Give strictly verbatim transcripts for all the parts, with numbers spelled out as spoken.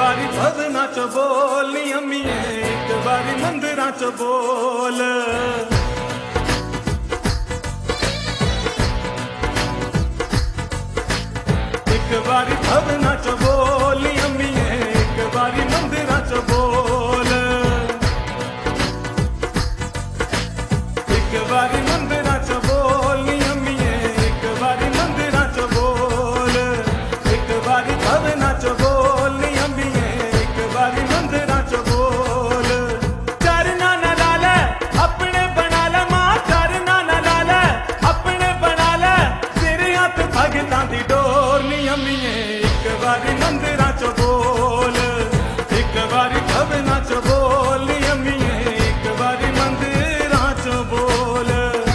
बारी भजना च बोल नी अम्मीए, एक बारी मंदिरां च बोल। एक बारी भजना च बोल नी अम्मीए, एक बारी मंदिरां च बोल। एक बारी मंदिरां च बोल नी अम्मीए, एक बारी मंदिरां च बोल। एक बारी भजना च बोल नी अम्मीए, एक बारी मंदिरां च बोल। चरना न ला ले अपने बना ले मां, चरना न ला ले अपने बना ले, तेरे हाथ भगतां दी डोर नी अम्मीए। एक बारी मंदिरां च बोल, एक बारी भजना च बोल नी अम्मीए, एक बारी मंदिरां च बोल।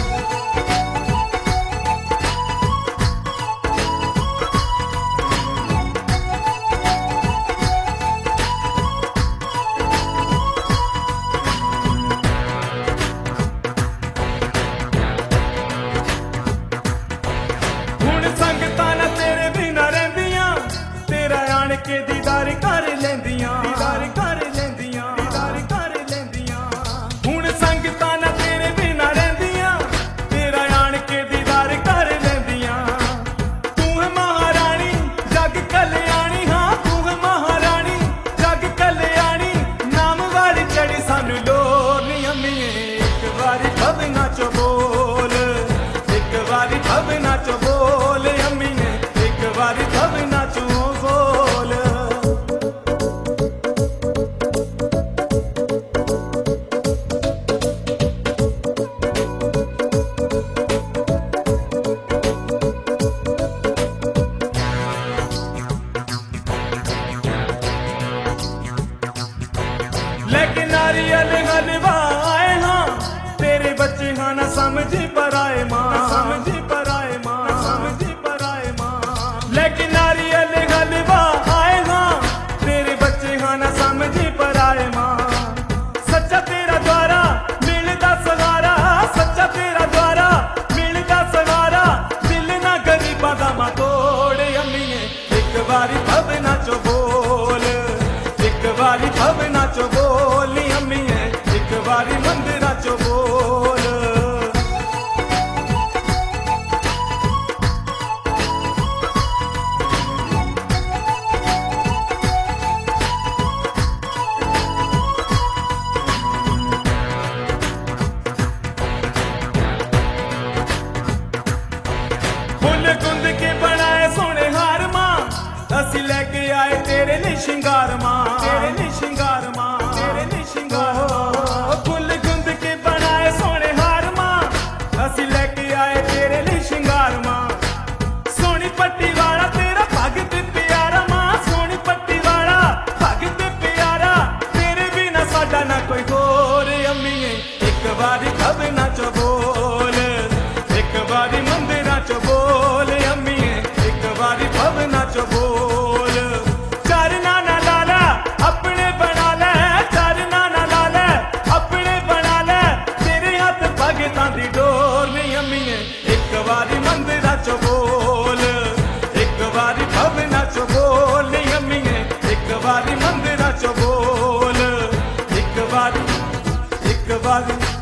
हुण संगतां ना तेरे बिना रहिंदियां, तेरा आण के दीदार कर लेंदियां, दीदार कर लेंदियां, दीदार कर लेंदियां। हुण संगतां ना तेरे बिना रहिंदियां, तेरा आण के दीदार कर लेंदियां। तू है महारानी जग कल्याणी, हाँ तू है महारानी जग कल्याणी, नाम वाली चढ़ी सानू लोर नी अम्मीए। एक बारी भजना च बोल, एक बारी भजना च बोल अम्मीए, एक बारी भजना च बोल। लेकिन नारियल हलवा आए हाँ, तेरे बच्चे हाँ ना समझी पर आए माँ, समझी पर आए माँ, समझी पर आए माँ। लेकिन नारियल हलवा आए हाँ, तेरे बच्चे हाँ ना समझी पर आए माँ। सच्चा तेरा द्वारा मिलदा सहारा, सच्चा तेरा द्वारा मिलदा सहारा, दिल ना गरीबां दा मां तोड़े अम्मीए। एक बारी भजना च बोल, एक बारी भजना च बोल नी अम्मीए, एक बारी मंदिरां च बोल। फुल गुंद के बनाए सोने हार मां, असी लेके आए तेरे लिए श्रृंगार मां, तेरे लिए श्रृंगार मां, तेरे लिए श्रृंगार मां। फुल गुंद के बनाए सोने हार मां, असी लेके आए तेरे लिए श्रृंगार मां। सोनी पट्टी वाला तेरा भगत प्यारा मां, सोनी पट्टी वाला भगत प्यारा, तेरे बिना साडा ना कोई होर अम्मीए। एक बारी भजना च बोल, एक बारी मंदिरां च बोल अम्मीए, एक बारी भजना च बोल। चरना न ला ले अपने बना ले, चरना न ला ले अपने बना ले, तेरे हाथ भगतां दी डोर नी अम्मीए। एक बारी मंदिरां च बोल, एक बारी भजना च बोल नी अम्मीए, एक बारी मंदिरां च बोल। एक बारी, एक बारी